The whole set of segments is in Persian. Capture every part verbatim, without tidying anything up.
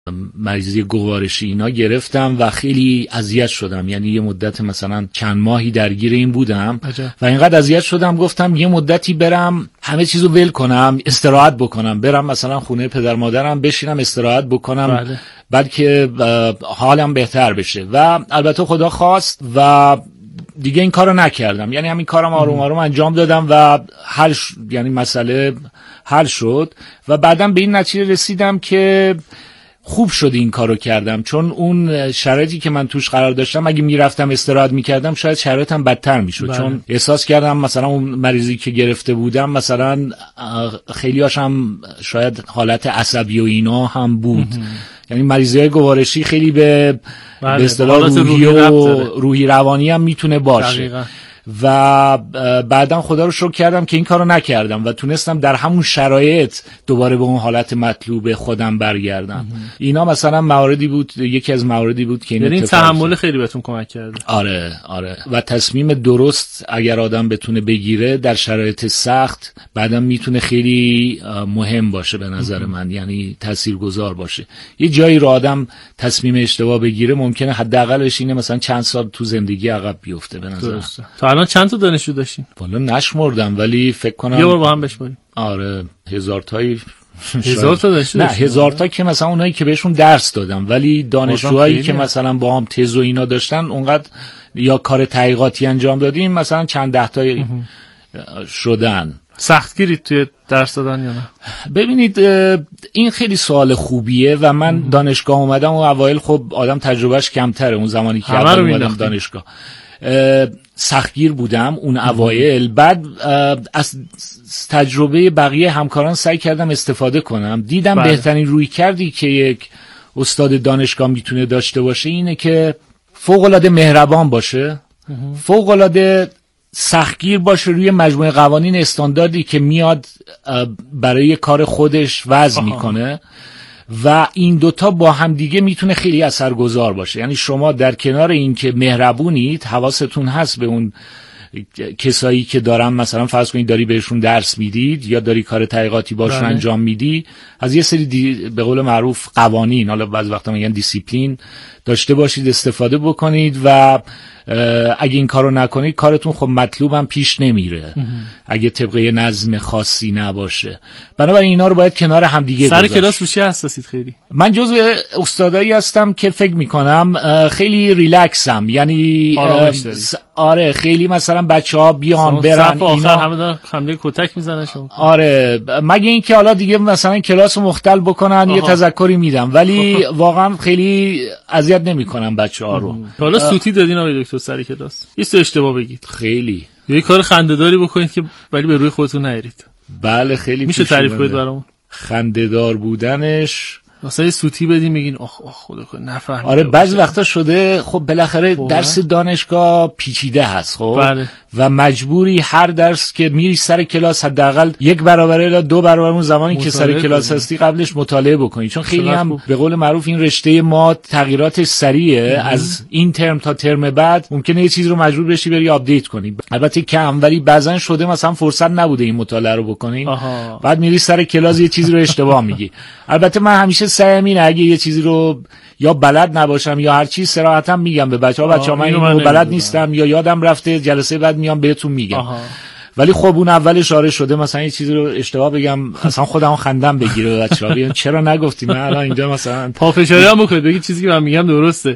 مریضی گوارشی اینا گرفتم و خیلی اذیت شدم. یعنی یه مدت مثلا چند ماهی درگیر این بودم عجب. و اینقدر اذیت شدم گفتم یه مدتی برم همه چیزو ول کنم، استراحت بکنم، برم مثلا خونه پدر مادرم بشینم استراحت بکنم بله. بلکه حالم بهتر بشه. و البته خدا خواست و دیگه این کارو نکردم. یعنی همین کارم آروم آروم انجام دادم و حل ش... یعنی مسئله حل شد و بعدم به این نتیجه رسیدم که خوب شد این کارو کردم، چون اون شرایطی که من توش قرار داشتم اگه میرفتم استراحت میکردم شاید شرایطم بدتر میشد بله. چون احساس کردم مثلا اون مریضی که گرفته بودم مثلا خیلی هاشم شاید حالت عصبی و اینا هم بود. یعنی مریضی‌های گوارشی خیلی به بله. به اصطلاح روحی و روحی روانی هم میتونه باشه دقیقا. و بعداً خدا رو شکر کردم که این کارو نکردم و تونستم در همون شرایط دوباره به اون حالت مطلوب خودم برگردم. اینا مثلا مواردی بود، یکی از مواردی بود که این یعنی تحمل خیلی بهتون کمک کرده. آره آره و تصمیم درست اگر آدم بتونه بگیره در شرایط سخت بعداً میتونه خیلی مهم باشه به نظر من، یعنی تاثیرگذار باشه. یه جایی رو آدم تصمیم اشتباه بگیره ممکنه حداقلش اینه مثلا چند سال تو زندگی عقب بیفته به نظر من. الان چند تا دانشجو داشتین؟ والا نشمردم ولی فکر کنم یه بار با هم بشماریم. آره هزار تایی هزار تا داشتین؟ نه هزار تا که مثلا اونایی که بهشون درس دادم، ولی دانشجوهایی که مثلا با هم تز و اینا داشتن اونقدر یا کار تحقیقاتی انجام دادیم مثلا چند ده تا شدن. سختگیرید توی درس دادن یا نه؟ ببینید این خیلی سوال خوبیه و من دانشگاه اومدم و اوایل خب آدم تجربهش کمتره اون زمانی که اول اومدم دانشگاه سختگیر بودم اون اوایل. بعد از تجربه بقیه همکاران سعی کردم استفاده کنم. دیدم بله. بهترین روی کردی که یک استاد دانشگاه میتونه داشته باشه اینه که فوق‌العاده مهربان باشه، فوق‌العاده سختگیر باشه روی مجموعه قوانین استانداردی که میاد برای کار خودش وضع میکنه و این دوتا با هم دیگه میتونه خیلی اثرگذار باشه. یعنی شما در کنار این که مهربونید حواستون هست به اون کسایی که دارن مثلا فرض کنید داری بهشون درس میدید یا داری کار تحقیقاتی باشون انجام میدی، از یه سری دی به قول معروف قوانین، حالا بعضی وقتا میگن دیسیپلین، داشته باشید، استفاده بکنید و اگه این کارو نکنید کارتون خب مطلوبم پیش نمیره اگه طبقه نظم خاصی نباشه. بنابراین اینا رو باید کنار هم دیگه سر کلاس روشی حساسید خیلی؟ من جزو استادایی هستم که فکر میکنم خیلی ریلکسم، یعنی آره خیلی مثلا بچه‌ها بیان برن اینا همه دارن حمله کتک میزنن شما. آره مگه اینکه حالا دیگه مثلا کلاس مختل بکنن آها. یه تذکری میدم ولی واقعا خیلی اذیت نمیکنم بچه‌ها رو. حالا سوتی دادین آقای دکتر سر کلاس؟ ایست اشتباه بگید. خیلی یه کار خنده‌داری بکنید که ولی به روی خودتون نیارید. بله خیلی میشه تعریف کنید برامون؟ خنده‌دار بودنش مثلا سوتی بدیم میگین آخ آخ خدا کنه نفهمیدم. آره بعضی وقتا شده خب بالاخره درس دانشگاه پیچیده هست خب بله. و مجبوری هر درس که میری سر کلاس حداقل یک برابر یا دو برابر اون زمانی که سر کلاس هستی قبلش مطالعه بکنی، چون خیلی هم خوب. به قول معروف این رشته ما تغییرات سریعه ام. از این ترم تا ترم بعد ممکنه یه چیز رو مجبور بشی بری آپدیت کنی، البته کم، ولی بعضن شده مثلا فرصت نبوده این مطالعه رو بکنی آها. بعد میری سر کلاس یه چیزی رو اشتباه میگی. البته من همیشه سعی اینه اگه یه چیزی رو یا بلد نباشم یا هر چیز صراحتا میگم به بچه‌ها بچه‌ها من اینو بلد نیستم یا یادم رفته، جلسه بعد میام بهتون میگم آها. ولی خب اون اولش آره شده مثلا یه چیزی رو اشتباه بگم اصلا خودمو خندم بگیره بچه‌ها بگن چرا نگفتی، من الان اینجا مثلا پافشاری هم بکنید بگید چیزی که من میگم درسته.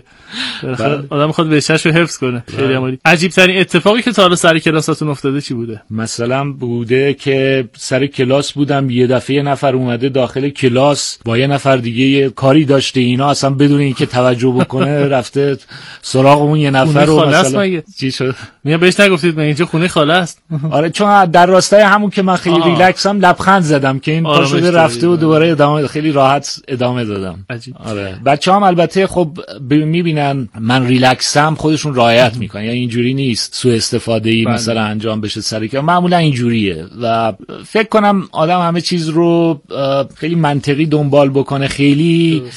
آدم میخواد بهشش رو حفظ کنه. خیلی عالی. عجیب ترین اتفاقی که تا حالا سر کلاساتون افتاده چی بوده؟ مثلا بوده که سر کلاس بودم یه دفعه یه نفر اومده داخل کلاس با یه نفر دیگه یه کاری داشته، اینا اصلا بدون اینکه توجه بکنه رفته سراغ اون یه نفر رو مثلا چی شد؟ میگم بهش نگفتید من اینجا خونه خاله است؟ آره چون در راستای همون که من خیلی ریلکسم لبخند زدم که این پا شده رفته و دوباره ادامه خیلی راحت ادامه دادم. عجیب. آره بچه‌ها هم البته خب میبینن من ریلکسم خودشون رعایت میکنن، یعنی اینجوری نیست سوء استفاده‌ای مثلا انجام بشه سر کار، معمولا اینجوریه و فکر کنم آدم همه چیز رو خیلی منطقی دنبال بکنه، خیلی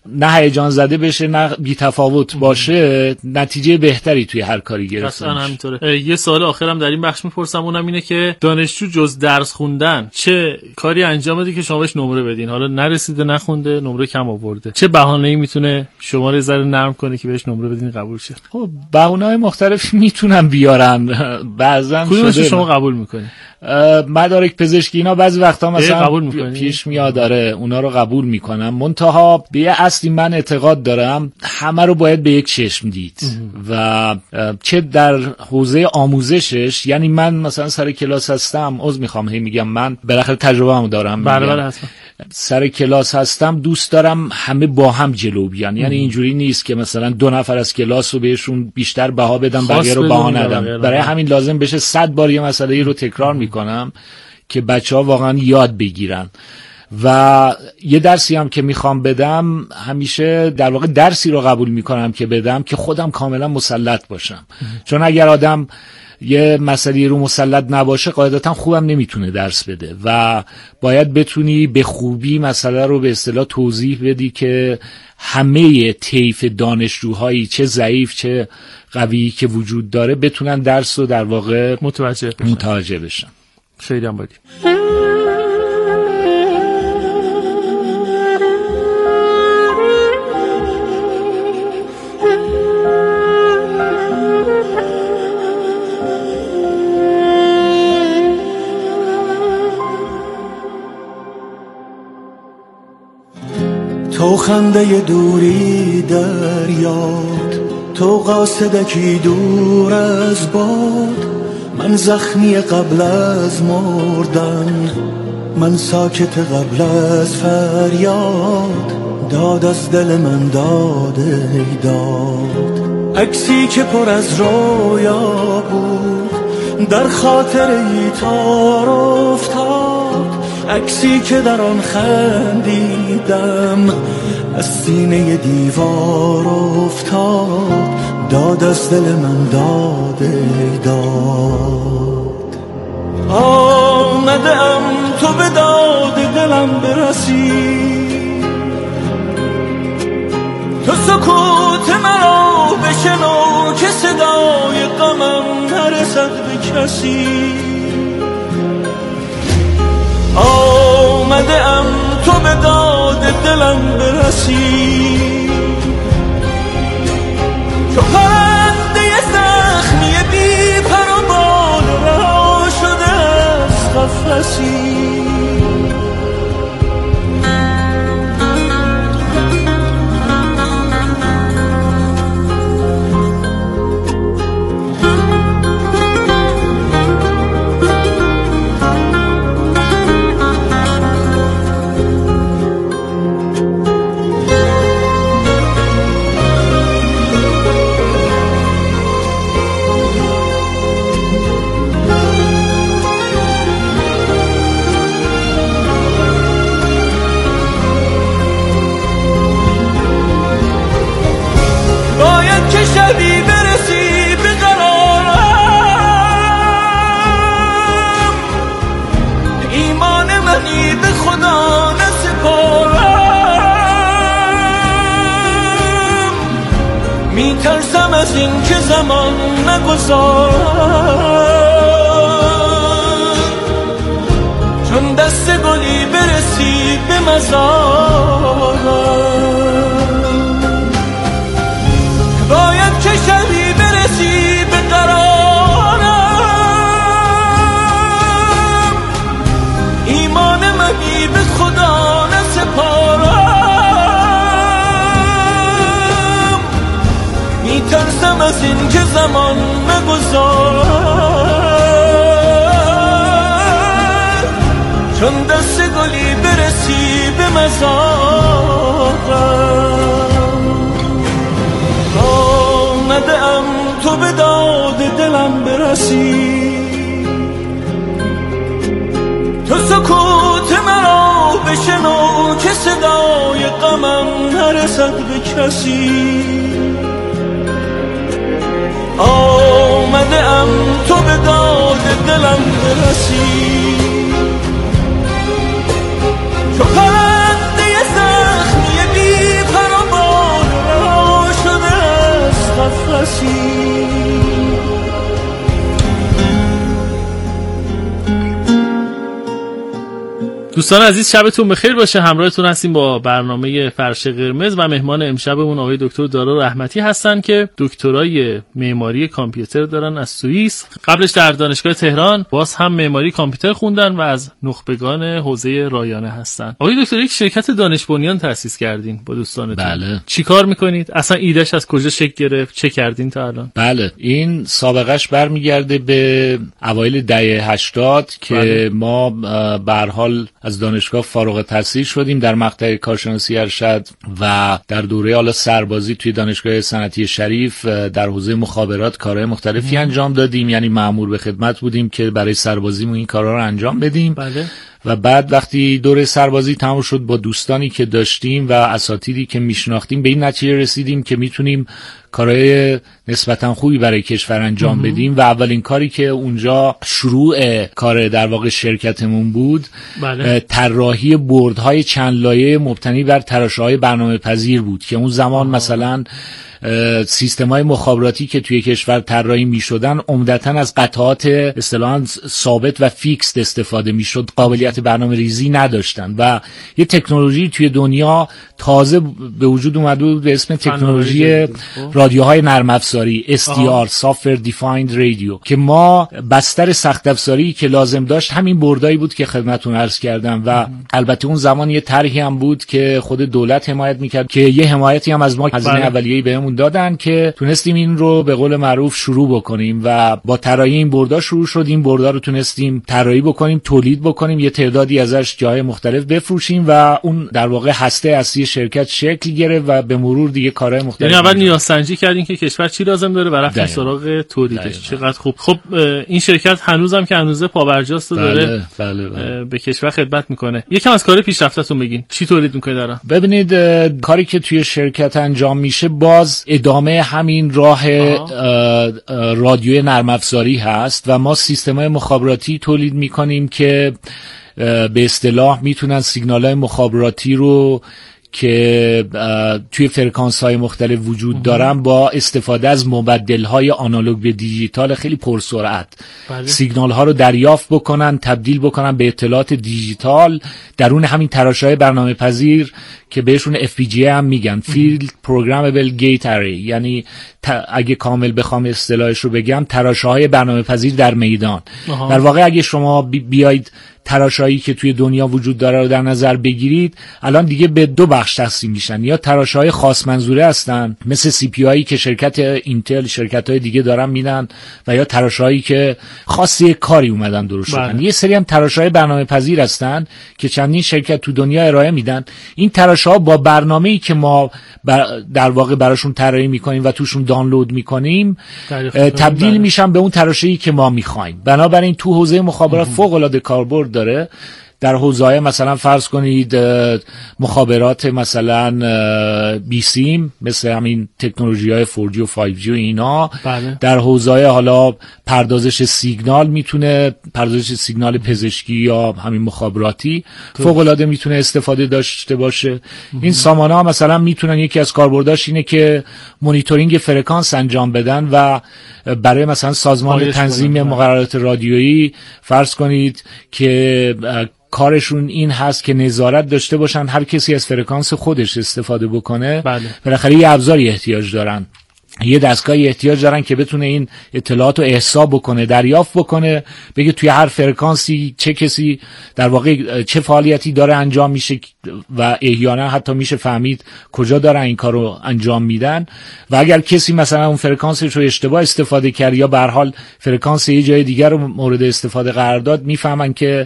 نه هیجان زده بشه نه بی تفاوت باشه، نتیجه بهتری توی هر کاری گرفته اصلا همینطوره. یه سوال آخرم در این بخش میپرسم، اونم اینه که دانشجو جز درس خوندن چه کاری انجام بده که شما بهش نمره بدین؟ حالا نرسیده، نخونده، نمره کم آورده، چه بهانه‌ای میتونه شما رو ذره نرم کنه که بهش نمره بدین قبول شه؟ خب بهانه‌های مختلف میتونن بیارن. بعضن شده شما قبول میکنید؟ مدارک پزشکی اینا بعضی وقتا مثلا پیش میاد، داره اونا رو قبول میکنم. منتها به یه اصلی من اعتقاد دارم همه رو باید به یک چشم دید و چه در حوزه آموزشش، یعنی من مثلا سر کلاس هستم، عذر میخوام هی میگم من بالاخره تجربه‌مو دارم، بله بله حتما سر کلاس هستم، دوست دارم همه با هم جلو بیان. یعنی اینجوری نیست که مثلا دو نفر از کلاس رو بهشون بیشتر بها بدم بقیه رو بها ندم. برای همین لازم بشه صد بار یه مسئله رو تکرار میکنم که بچه‌ها واقعا یاد بگیرن. و یه درسی هم که میخوام بدم، همیشه در واقع درسی رو قبول میکنم که بدم که خودم کاملا مسلط باشم. چون اگر آدم یه مسئله رو مسلط نباشه قاعدتا خوبم نمیتونه درس بده و باید بتونی به خوبی مسئله رو به اصطلاح توضیح بدی که همه طیف دانشجوهایی چه ضعیف چه قوی که وجود داره بتونن درس رو در واقع متوجه بشن. متوجه بشن. خیلی هم بادی. تو خنده دوری در یاد، تو قاصدکی دور از باد، من زخمی قبل از مردن، من ساکت قبل از فریاد، داد از دل من داد ای داد. عکسی که پر از رویا بود در خاطر ای تار افتاد، عکسی که در آن خندیدم از سینه دیوار افتاد، داد از دل من داد ای داد. آمدم تو به داد دلم برسی، تو سکوت مرا بشنو که صدای غمم نرسد به کسی. آمده ام تو به داد دلم برسی، تو پرنده زخمی بی پر و بال رها شده از قفسی. شبی برسی به قرارم، ایمان منی به خدا نسپارم، میترسم از این که زمان نگذارم، چون دست گلی برسی به مزارم. باید که شبی برسی به قرارم، ایمان منی به خدا نسپارم، میترسم از این که زمان نگذار، چون دست گلی برسی به مزارم. آمده ام تو به داد دلم برسی، تو سکوت مرا بشنو که صدای غمم نرسد به کسی. آمده ام تو به داد دلم برسی، تو پرنده زخمی بی پر و دوستان عزیز شبتون بخیر باشه. همراهتون هستیم با برنامه فرش قرمز و مهمان امشبمون آقای دکتر دارا رحمتی هستن که دکترای معماری کامپیوتر دارن از سوئیس. قبلش در دانشگاه تهران باز هم معماری کامپیوتر خوندن و از نخبگان حوزه رایانه هستن. آقای دکتر یک شرکت دانش بنیان تأسیس کردین با دوستانتون. بله. چیکار میکنید؟ اصلا ایدهش از کجا شکل گرفت؟ چه کردین تا الان؟ بله، این سابقش برمیگرده به اوایل دهه هشتاد که بله. ما به هر حال از دانشگاه فارغ التحصیل شدیم در مقطع کارشناسی ارشد و در دوره حالا سربازی توی دانشگاه صنعتی شریف در حوزه مخابرات کارهای مختلفی ام. انجام دادیم، یعنی مأمور به خدمت بودیم که برای سربازیمون این کارها رو انجام بدیم. بله. و بعد وقتی دوره سربازی تمام شد با دوستانی که داشتیم و اساتیدی که میشناختیم به این نتیجه رسیدیم که میتونیم کارهای نسبتا خوبی برای کشور انجام بدیم و اولین کاری که اونجا شروع کار در واقع شرکتمون بود بله. طراحی بردهای چند لایه مبتنی بر تراشه‌های برنامه‌پذیر بود که اون زمان آه. مثلا سیستم‌های مخابراتی که توی کشور طراحی می‌شدن عمدتاً از قطعات اصطلاحاً ثابت و فیکس استفاده می‌شد، قابلیت برنامه‌ریزی نداشتن و یه تکنولوژی توی دنیا تازه به وجود اومده بود به اسم تکنولوژی رادیوهای نرم افزاری اس دی آر Software Defined Radio که ما بستر سخت افزاری که لازم داشت همین بردایی بود که خدمتتون عرض کردم و البته اون زمان یه طرحی هم بود که خود دولت حمایت می‌کرد که یه حمایتی هم از ما هزینه اولیه‌ای بهمون دادن که تونستیم این رو به قول معروف شروع بکنیم و با طراحی این بردا شروع شد. این بردا رو تونستیم طراحی بکنیم، تولید بکنیم، یه تعدادی ازش جای مختلف بفروشیم و اون در واقع هسته اصلی شرکت شکل گرفت و به مرور دیگه کارهای مختلف. یعنی اول نیازسنجی کردین که کشور چی لازم داره و رفتین سراغ تولیدش. چقدر خوب. خب این شرکت هنوزم که هنوزه پابرجاست داره بله، بله، بله. به کشور خدمت میکنه. یکم از کار پیشرفتتون بگین. چی تولید میکنید دارن؟ ببینید کاری که توی شرکت انجام میشه باز ادامه همین راه رادیوی نرم افزاری هست و ما سیستم‌های مخابراتی تولید می‌کنیم که به اصطلاح میتونن سیگنال‌های مخابراتی رو که توی فرکانس‌های مختلف وجود دارن با استفاده از مبدل‌های آنالوگ به دیجیتال خیلی پرسرعت سیگنال‌ها رو دریافت بکنن، تبدیل بکنن به اطلاعات دیجیتال درون همین تراشه‌های برنامه‌پذیر که بهشون اف پی جی هم میگن Field Programmable Gate Array، یعنی اگه کامل بخوام اصطلاحش رو بگم تراشه‌های برنامه‌پذیر در میدان. آها. در واقع اگه شما بیاید تراشهایی که توی دنیا وجود داره رو در نظر بگیرید الان دیگه به دو بخش تقسیم میشن، یا تراشه‌های خاص منظوره هستن مثل سی پی آی که شرکت اینتل شرکت‌های دیگه دارن میدن و یا تراشهایی که خاصی کاری اومدن درست شدن. یه سری هم تراشه‌های برنامه‌پذیر هستن که چندین شرکت تو دنیا ارائه میدن. این تراشه‌ها با برنامه‌ای که ما در واقع براشون طراحی میکنیم و توشون دانلود میکنیم تبدیل میشن به اون تراشه‌ای که ما میخوایم. بنابراین تو حوزه مخابرات فوق‌العاده کاربرد داره. در حوزه‌های مثلا فرض کنید مخابرات مثلا بیسیم مثل همین تکنولوژی‌های فور جی و فایو جی و اینا بله. در حوزه‌های حالا پردازش سیگنال میتونه پردازش سیگنال پزشکی یا همین مخابراتی فوق‌العاده میتونه استفاده داشته باشه. مهم. این سامانه‌ها مثلا میتونن یکی از کاربرداش اینه که مانیتورینگ فرکانس انجام بدن و برای مثلا سازمان تنظیم مقررات رادیویی فرض کنید که کارشون این هست که نظارت داشته باشن هر کسی از فرکانس خودش استفاده بکنه. بله. بالاخره یه ابزاری احتیاج دارن، یه دستگاهی احتیاج دارن که بتونه این اطلاعات رو احصا بکنه، دریافت بکنه، بگه توی هر فرکانسی چه کسی در واقع چه فعالیتی داره انجام میشه و احیانا حتی میشه فهمید کجا دارن این کار رو انجام میدن و اگر کسی مثلا اون فرکانسش رو اشتباه استفاده کرد یا به هر حال فرکانس یه جای دیگر رو مورد استفاده قرار داد میفهمن که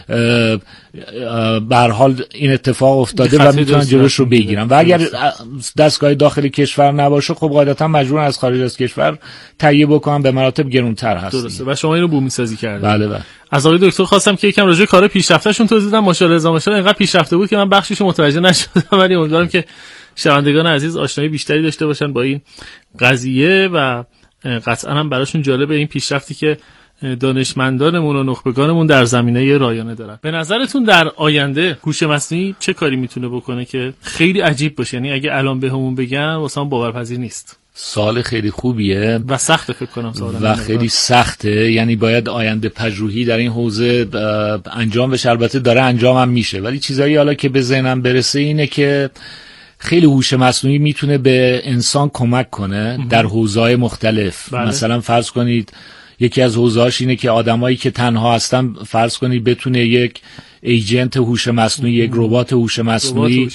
به هر حال این اتفاق افتاده و میتونن جلوش رو بگیرن و اگر دستگاه داخل کشور نباشه خب قاعدتا مجبورن از خارج از کشور تهیه بکنن، به مراتب گرانتر هست. درسته. و شما اینو بومی سازی کردید. بله بله. از آقای دکتر خواستم که یکم راجع به کار پیشرفتهشون توضیح بدم. ماشاءالله ازا ماشاءالله اینقدر پیشرفته بود که من بخشش متوجه نشدم، ولی امیدوارم که شنوندگان عزیز آشنایی بیشتری داشته باشن با این قضیه و قطعا هم براشون جالبه این پیشرفتی که دانشمندانمون و نخبگانمون در زمینه رایانه دارن. به نظرتون در آینده هوش مصنوعی چه کاری میتونه بکنه که خیلی عجیب باشه؟ یعنی اگه الان بهمون بگن واسه هم باورپذیر نیست. سوال خیلی خوبیه و سخته فکر کنم سوال و خیلی سخته، یعنی باید آینده پژوهی در این حوزه انجام بشه. البته داره انجام هم میشه، ولی چیزایی حالا که به ذهنم برسه اینه که خیلی هوش مصنوعی میتونه به انسان کمک کنه در حوزه‌های مختلف. بله. مثلا فرض کنید یکی از حوزه‌هاش اینه که آدمایی که تنها هستن فرض کنید بتونه یک ایجنت هوش مصنوعی، یک ربات هوش مصنوعی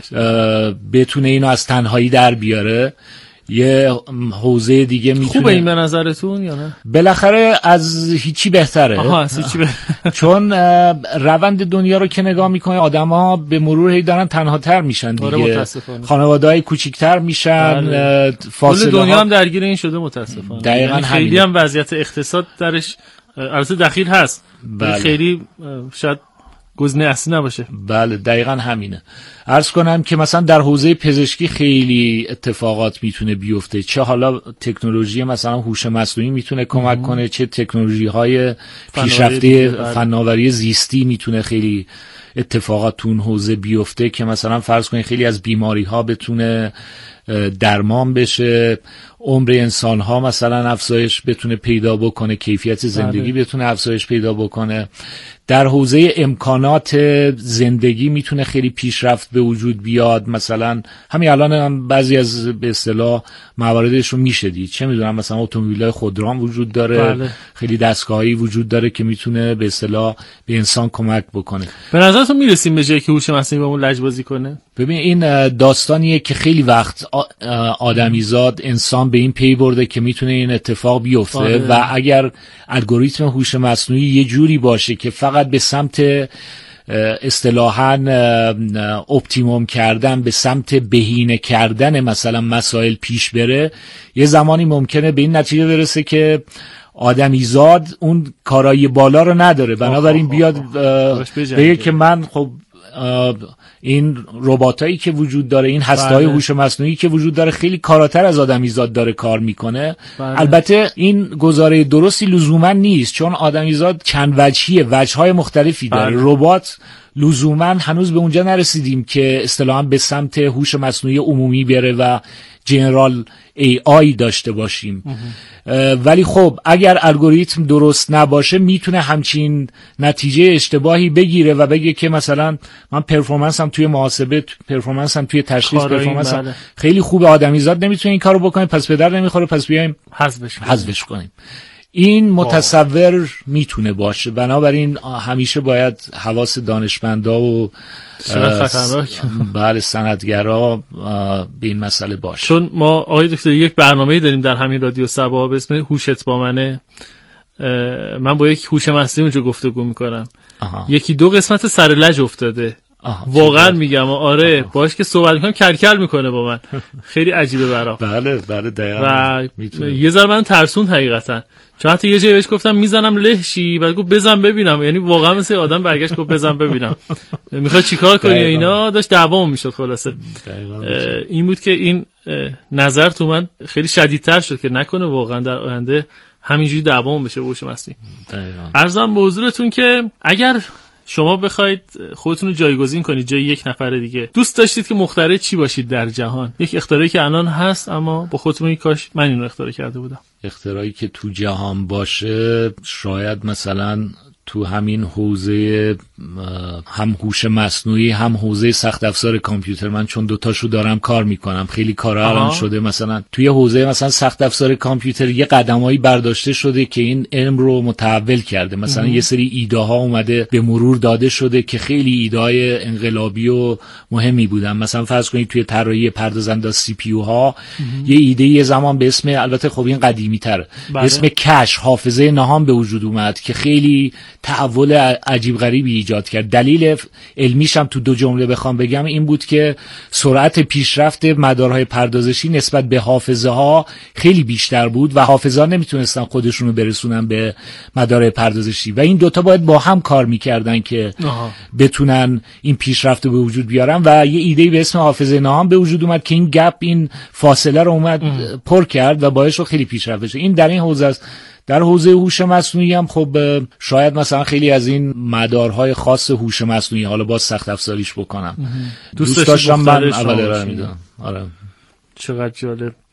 بتونه اینو از تنهایی در بیاره. یه حوزه دیگه میتونه. خوبه این به نظرتون یا نه؟ بالاخره از هیچی بهتره. آها از هیچی بهتره. چون روند دنیا رو که نگاه میکنه آدما به مرور هی دارن تنها تر میشن دیگه، خانواده‌های کوچیک‌تر میشن، بله. فاصله دنیا ها... هم درگیر این شده متاسفانه. دقیقاً یعنی خیلی هم وضعیت اقتصاد درش البته دخیل هست، بله. خیلی شاید گزینه اصلی نباشه. بله دقیقاً همینه. عرض کنم که مثلا در حوزه پزشکی خیلی اتفاقات میتونه بیفته، چه حالا تکنولوژی مثلا هوش مصنوعی میتونه کمک کنه، چه تکنولوژی های پیشرفته فناوری زیستی میتونه خیلی اتفاقات تو اون حوزه بیفته که مثلا فرض کنید خیلی از بیماری ها بتونه درمان بشه، عمر انسان ها مثلا افزایش بتونه پیدا بکنه، کیفیت زندگی بله. بتونه افزایش پیدا بکنه. در حوزه امکانات زندگی میتونه خیلی پیشرفت به وجود بیاد. مثلا همین الان هم بعضی از به اصطلاح مواردش رو میشه دید، چه میدونم مثلا اتومبیل‌های خودران وجود داره، بله. خیلی دستگاهی وجود داره که میتونه به اصطلاح به انسان کمک بکنه. به نظرتون میرسیم به جایی که هوش مصنوعی با اون لجبازی کنه؟ ببین این داستانیه که خیلی وقت آدمیزاد انسان به این پی برده که میتونه این اتفاق بیفته آره. و اگر الگوریتم هوش مصنوعی یه جوری باشه که فقط به سمت اصطلاحاً اپتیموم کردن، به سمت بهینه کردن مثلا مسائل پیش بره، یه زمانی ممکنه به این نتیجه برسه که آدمیزاد اون کارایی بالا رو نداره، بنابراین بیاد بگه که من خب این رباتایی که وجود داره، این هسته‌های هوش مصنوعی که وجود داره خیلی کاراتر از آدمیزاد داره کار میکنه. بله. البته این گزاره درستی لزوما نیست، چون آدمیزاد چند وجهیه، وجه‌های مختلفی داره. بله. ربات لزوما هنوز به اونجا نرسیدیم که اصطلاحاً به سمت هوش مصنوعی عمومی بره و جنرال ای آی داشته باشیم. ولی خب اگر الگوریتم درست نباشه میتونه همچین نتیجه اشتباهی بگیره و بگه که مثلا من پرفورمنسم توی محاسبه، پرفورمنسم توی تشخیص، پرفورمنسم بله. خیلی خوبه، آدمیزاد نمیتونه این کارو بکنه، پس پدر نمیخوره، پس بیایم حذفش حذفش کنیم. این متصور میتونه باشه، بنابراین همیشه باید حواس دانشمندا و بله سندگرا به این مسئله باشه. چون ما آقای دکتر یک برنامه‌ای داریم در همین رادیو سبا به اسم هوشت با منه، من با یک هوش مصنوعی اونجا گفتگو میکنم. یکی دو قسمت سر لج افتاده. واقعا میگم آره آها. باش که صحبت میکنم کرکل میکنه با من، خیلی عجیبه برام. بله بله دقیقاً. و یه ذره من ترسون حقیقتا، چون حتی یه جایی بهش گفتم میزنم لهشی، بعد گفت بزن ببینم، یعنی واقعا مثل آدم برگشت گفت بزن ببینم میخواد چیکار کنی اینا، داشت دعوام میشد. خلاصه این بود که این نظر تو من خیلی شدیدتر شد که نکنه واقعا در آینده همینجوری دعوام بشه هوش مصنوعی. عرضم به حضورتون که اگر شما بخواید خودتون رو جایگزین کنید جای یک نفر دیگه، دوست داشتید که مخترع چی باشید در جهان؟ یک اختراعی که الان هست اما با خودتون میگید کاش من اینو اختراع کرده بودم. اختراعی که تو جهان باشه شاید مثلا تو همین حوزه هم هوش مصنوعی هم حوزه سخت افزار کامپیوتر، من چون دوتاشو دارم کار میکنم خیلی کارا الان شده. مثلا توی حوزه مثلا سخت افزار کامپیوتر یه قدمایی برداشته شده که این علم رو متحول کرده. مثلا اه. یه سری ایده ها اومده به مرور داده شده که خیلی ایده های انقلابی و مهمی بودن. مثلا فرض کنید توی طراحی پردازنده سی پی یو ها یه ایده یه زمان به اسم، البته خب این قدیمی تره، به اسم کش حافظه نهان به وجود اومد که خیلی تحول عجیب غریبی ایجاد کرد. دلیل علمیش هم تو دو جمله بخوام بگم این بود که سرعت پیشرفت مدارهای پردازشی نسبت به حافظه ها خیلی بیشتر بود و حافظه ها نمیتونستن خودشونو برسونن به مدارهای پردازشی و این دوتا باید با هم کار میکردن که آها. بتونن این پیشرفت رو به وجود بیارن و یه ایده به اسم حافظه نهان به وجود اومد که این گپ، این فاصله رو اومد ام. پر کرد و باعث شد خیلی پیشرفت بشه. این در این حوزه است. در حوزه هوش مصنوعی هم خب شاید مثلا خیلی از این مدارهای خاص هوش مصنوعی حالا باز سخت افزاریش بکنم دوست, دوست داشتم من اول ارائه میدم. آره چقدر جالب.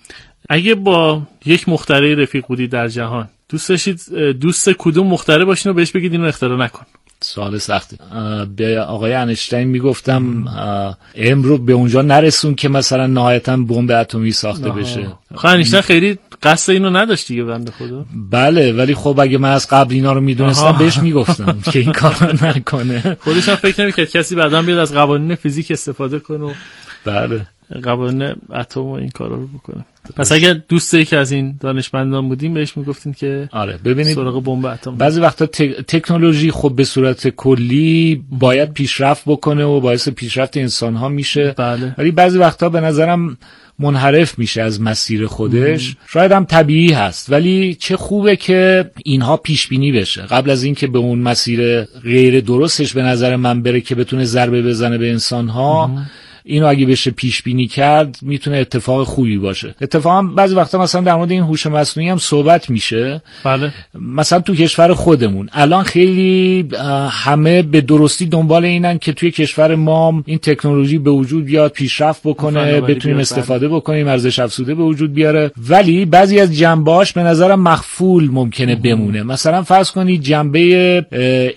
اگه با یک مخترع رفیق بودی در جهان، دوست داشتید دوست کدوم مخترع باشین و بهش بگید اینو اختراع نکن؟ سوال سختی. به آقای انشتین میگفتم علم رو به اونجا نرسون که مثلا نهایتا بمب اتمی ساخته آه. بشه. خب انشتین خیلی قصد اینو نداشت دیگه بنده خدا. بله، ولی خب اگه من از قبل اینا رو میدونستم بهش میگفتم که این کارو نکنه. خودش هم فکر نمی‌کرد کسی بعداً بیاد از قوانین فیزیک استفاده کنه. بله، قوانین اتم و این کارا رو بکنه. پس اگر دوست یکی از این دانشمندان بودیم بهش میگفتین که آره ببینید سراغ بمب اتم. بعضی وقتا تک... تکنولوژی خب به صورت کلی باید پیشرفت بکنه و باعث پیشرفت انسان ها میشه، بله. ولی بعضی وقتا به نظرم منحرف میشه از مسیر خودش. مم. شاید هم طبیعی هست، ولی چه خوبه که اینها پیش بینی بشه قبل از اینکه به اون مسیر غیر درستش به نظر من بره که بتونه ضربه بزنه به انسان ها. مم. اینو اگه بشه پیش بینی کرد میتونه اتفاق خوبی باشه. اتفاقا بعضی وقتا مثلا در مورد این هوش مصنوعی هم صحبت میشه. بله. مثلا تو کشور خودمون الان خیلی همه به درستی دنبال اینن که توی کشور ما این تکنولوژی به وجود بیاد، پیشرفت بکنه، بتونیم استفاده بکنیم، ارزش افزوده به وجود بیاره. ولی بعضی از جنبه‌هاش به نظرم مخفول ممکنه بمونه. مثلا فرض کنید جنبه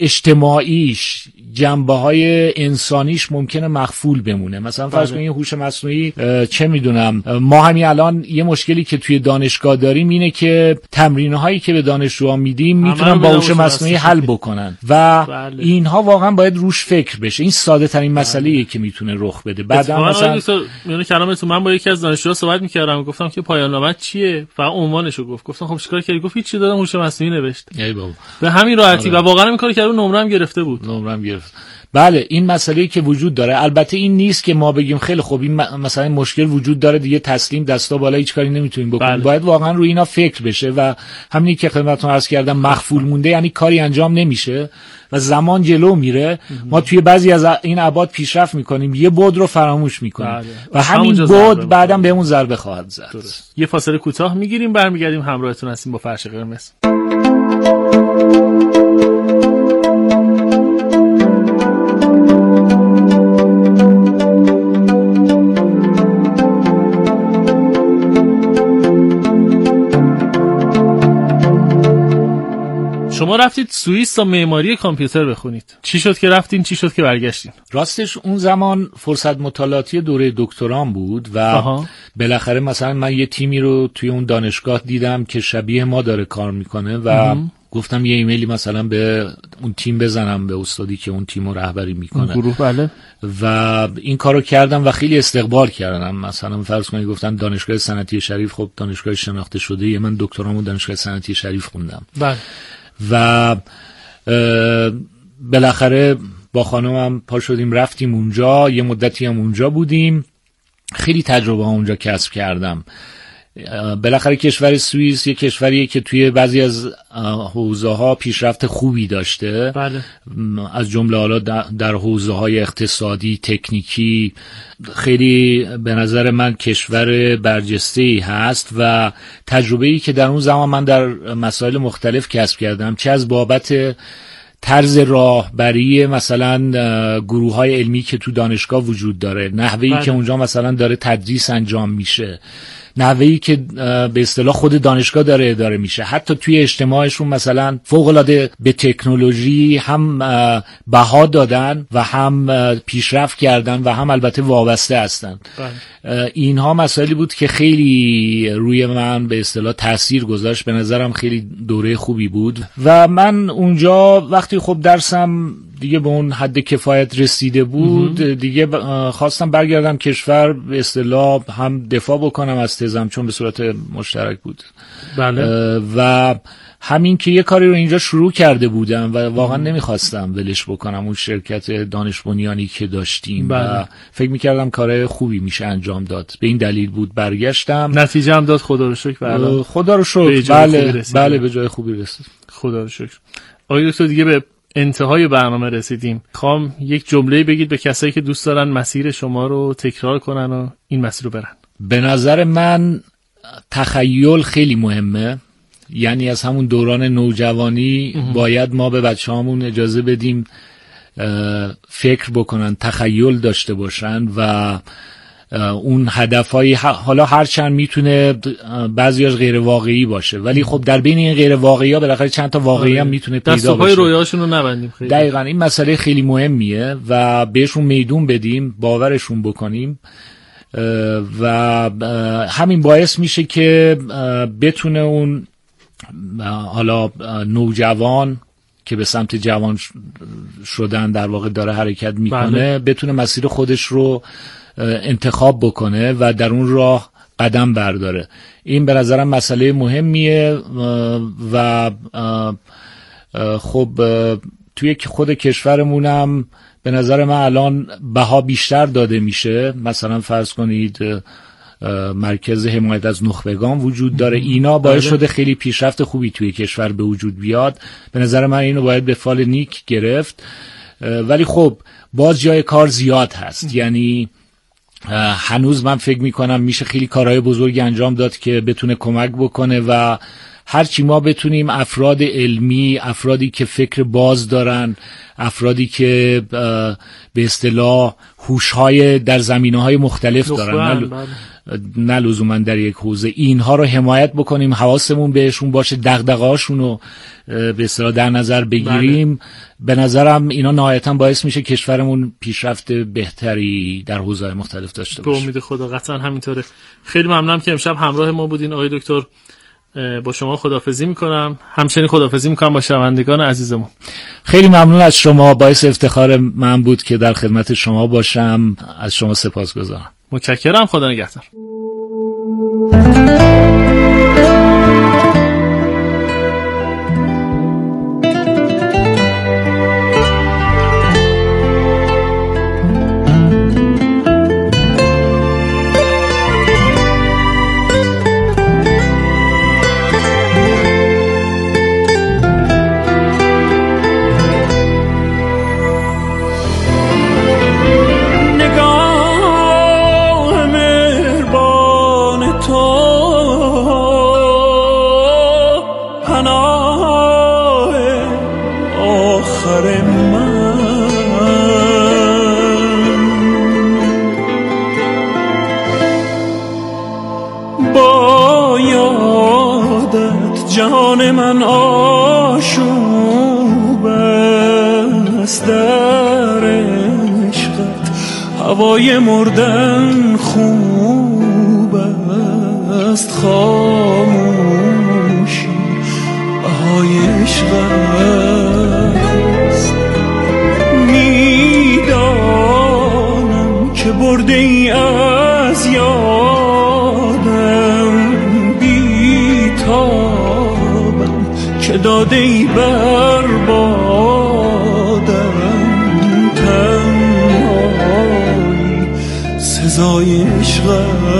اجتماعیش، جنبه‌های انسانیش ممکنه مخفول بمونه. مثلا فرض کنید هوش مصنوعی چه میدونم، ما همین الان یه مشکلی که توی دانشگاه داریم اینه که تمرین‌هایی که به دانشجوها میدیم میتونن با هوش مصنوعی حل بکنن و بله. اینها واقعا باید روش فکر بشه. این ساده ترین مسئله‌ایه که میتونه رخ بده. بعدا مثلا میونه کلامتون من با یکی از دانشجوها صحبت می‌کردم، گفتم که پایان نامه چیه؟ فقط عنوانشو گفت. گفتم خب چیکار کردی؟ گفت هیچ چیزی دادم هوش مصنوعی نوشت. ای بابا. به همین راحتی آره. و واقعا این کارو کرد، نمره هم گرفته بود. نمره هم گرفت. بله، این مسئله‌ای که وجود داره. البته این نیست که ما بگیم خیلی خوب این مثلا این مشکل وجود داره دیگه تسلیم دستا بالا هیچ کاری نمیتونیم بکنیم. بله. باید واقعا روی اینا فکر بشه و همینی که خدمتتون عرض کردم مخفول مونده، یعنی کاری انجام نمیشه و زمان جلو میره. ما توی بعضی از این ابعاد پیشرفت میکنیم، یه بعد رو فراموش میکنیم. بله. و همین بعد بعداً بهمون ضربه خواهد زد. درست. یه فاصله کوتاه میگیریم، برمیگردیم همراهتون هستیم با فرش قرمز. شما رفتید سوئیس تا معماری کامپیوتر بخونید. چی شد که رفتین؟ چی شد که برگشتین؟ راستش اون زمان فرصت مطالعاتی دوره دکترام بود و آها. بالاخره مثلا من یه تیمی رو توی اون دانشگاه دیدم که شبیه ما داره کار میکنه و ام. گفتم یه ایمیلی مثلا به اون تیم بزنم، به استادی که اون تیم رو رهبری میکنه. گروه بله. و این کارو کردم و خیلی استقبال کردم. مثلا فرض کنید گفتن دانشگاه صنعتی شریف، خب دانشگاه شناخته شده، من دکترامو دانشگاه صنعتی شریف خوندم. بله. و بالاخره با خانمم پا شدیم رفتیم اونجا، یه مدتی هم اونجا بودیم، خیلی تجربه اونجا کسب کردم. بالاخره کشور سوئیس یه کشوریه که توی بعضی از حوزه‌ها پیشرفت خوبی داشته. بله. از جمله حالا در حوزه‌های اقتصادی، تکنیکی خیلی به نظر من کشور برجسته‌ای هست و تجربه‌ای که در اون زمان من در مسائل مختلف کسب کردم، چه از بابت طرز راهبری مثلا گروه‌های علمی که تو دانشگاه وجود داره، نحوهی بله. که اونجا مثلا داره تدریس انجام میشه، نحوهی که به اصطلاح خود دانشگاه داره اداره میشه، حتی توی اجتماعشون مثلا فوق‌العاده به تکنولوژی هم بها دادن و هم پیشرفت کردن و هم البته وابسته هستن. اینها مسائلی بود که خیلی روی من به اصطلاح تأثیر گذاشت. به نظرم خیلی دوره خوبی بود و من اونجا وقتی خب درسم دیگه به اون حد کفایت رسیده بود امه. دیگه خواستم برگردم کشور، به اصطلاح هم دفاع بکنم از تزم چون به صورت مشترک بود. بله. و همین که یه کاری رو اینجا شروع کرده بودم و واقعا نمیخواستم ولش بکنم، اون شرکت دانش بنیانی که داشتیم. بله. و فکر میکردم کار خوبی میشه انجام داد، به این دلیل بود برگشتم. نتیجه هم داد خدا رو شکر. بله. خدا رو شکر. بله بله به جای خوبی رسید. خدا رو شکر. آقای دکتر دیگه به انتهای برنامه رسیدیم. خوام یک جمله بگید به کسایی که دوست دارن مسیر شما رو تکرار کنن و این مسیر رو برن. به نظر من تخیل خیلی مهمه، یعنی از همون دوران نوجوانی اه. باید ما به بچه‌هامون اجازه بدیم فکر بکنن، تخیل داشته باشن و اون هدفهای حالا هرچند میتونه بعضیاش غیر واقعی باشه، ولی خب در بین این غیر واقعی ها بالاخره چند تا واقعی هم میتونه پیدا بشه. دست و پای رویاشون رو نبندیم. خیلی دقیقاً این مسئله خیلی مهمیه و بهشون میدون بدیم، باورشون بکنیم و همین باعث میشه که بتونه اون حالا نوجوان که به سمت جوان شدن در واقع داره حرکت میکنه بله. بتونه مسیر خودش رو انتخاب بکنه و در اون راه قدم برداره. این به نظرم مسئله مهمیه و خب توی خود کشورمونم به نظر من الان بها بیشتر داده میشه. مثلا فرض کنید مرکز حمایت از نخبگان وجود داره، اینا باعث شده خیلی پیشرفت خوبی توی کشور به وجود بیاد. به نظر من اینو باید به فال نیک گرفت، ولی خب باز جای کار زیاد هست. یعنی هنوز من فکر میکنم میشه خیلی کارهای بزرگی انجام داد که بتونه کمک بکنه و هرچی ما بتونیم افراد علمی، افرادی که فکر باز دارن، افرادی که به اصطلاح هوش‌های در زمینه‌های مختلف دارن، نه, نه لزوما در یک حوزه، اینها رو حمایت بکنیم، حواسمون بهشون باشه، دغدغه‌هاشون رو به اصطلاح در نظر بگیریم. بله. به نظرم اینا نهایتاً باعث میشه کشورمون پیشرفت بهتری در حوزه‌های مختلف داشته باشه. به امید خدا قطعاً همینطوره. خیلی ممنونم که امشب همراه ما بودین آقای دکتر. با شما خداحافظی میکنم، همچنین خداحافظی میکنم با شنوندگان عزیزمون. خیلی ممنون از شما، باعث افتخار من بود که در خدمت شما باشم. از شما سپاسگزارم. متشکرم. خدا نگهدار. جهان من آشوب است در عشقت، هوای مردن خوب است، خاموشی بهای عشق است. میدانم که برده ای از یادم، بیتابم که داده ای بر بادم، تنهایی سزای عشق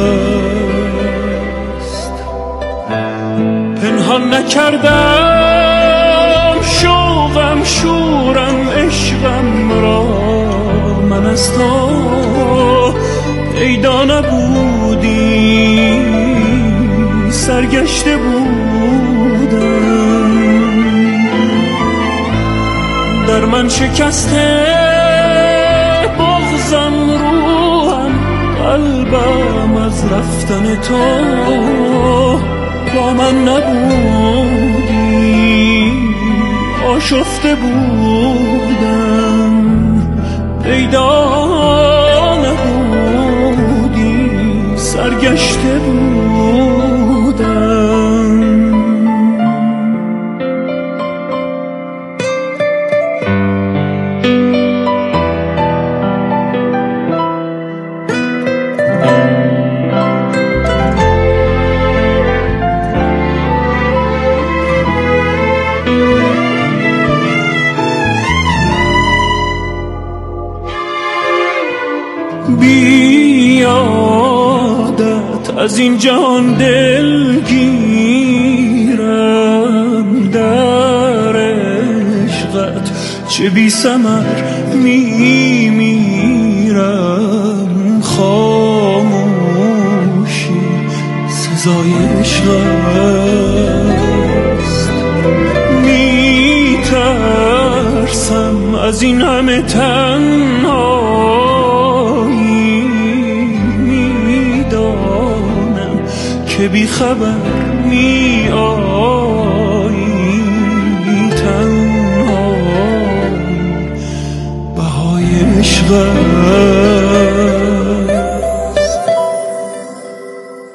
است. پنهان نکردم شوقم شورم عشقم را، من از تو پیدا نبودی، سرگشته بودم، در من شکسته بغضم، روحم قلبم از رفتن تو، با من نبودی، آشفته بودم، پیدا نبودی، سرگشته بودم. بیادت از این جهان دلگیرم، در عشقت چه بی ثمر می میرم، خاموشی سزای عشق است. می ترسم از این همه تنهایی، که بی خبر می آیی تنها، بهای عشقت